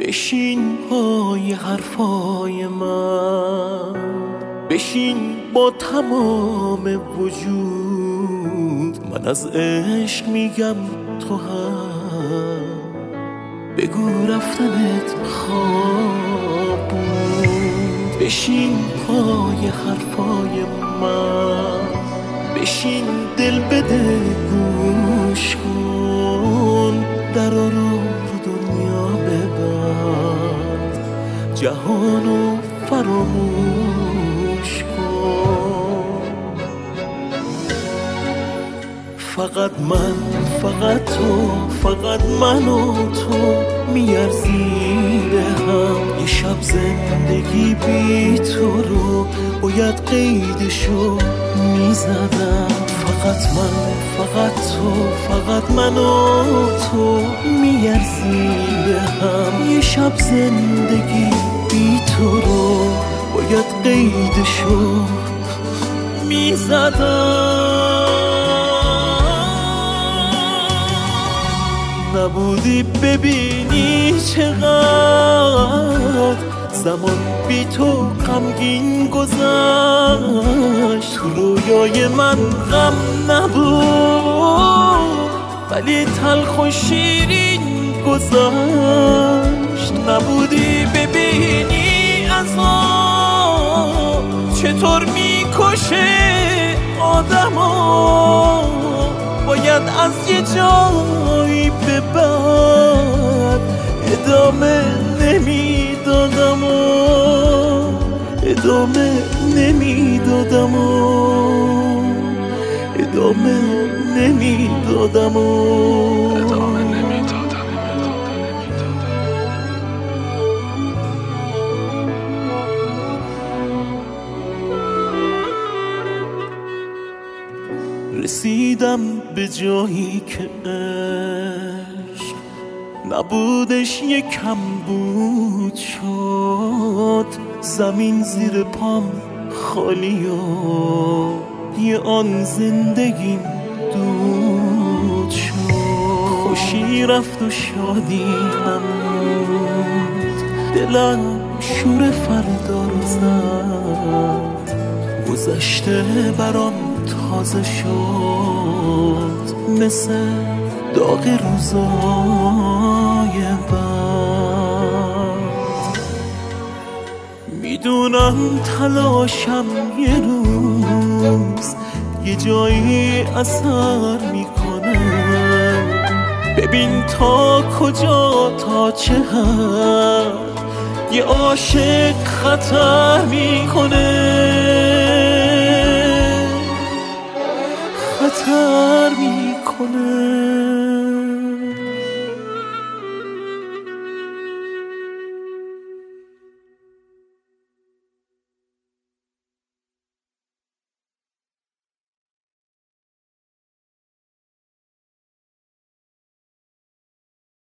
بشین پای حرفای من، بشین با تمام وجود. من از عشق میگم تو هم بگو رفتنت خواب بود. بشین پای حرفای من، بشین دل بده گوش کن. درا رو دنیا ببند، جهانو فراموش کن. فقط من، فقط تو، فقط من و تو میارزی به هم. یه شب زندگی بی تو رو باید قیدشو میزدم. فقط من، فقط تو، فقط من و تو میارزی به هم. یه شب زندگی بی تو رو باید قیدشو میزدم. نبودی ببینی چقدر زمان بی تو غمگین گذشت. تو رویای من غم نبود ولی تلخ و شیرین گذشت. نبودی ببینی عذاب چطور میکشه آدمو. باید از یه جایی به بعد ادامه نمیدادم و ادامه نمیدادم و ادامه نمیدادم و ادامه نمیدادم. رسیدم به جایی که عشق نبودش یکم بود شد. زمین زیر پام خالی و یه آن زندگیم دود شد. خوشی رفت و شادی نمود، دلم شور فردا رو زد. گذشته برام تازه شد مثل داغ روزای بعد. میدونم تلاشم یه روز یه جایی اثر میکنه. ببین تا کجا، تا چه حد یه عاشق خطر میکنه. خطر میکنه.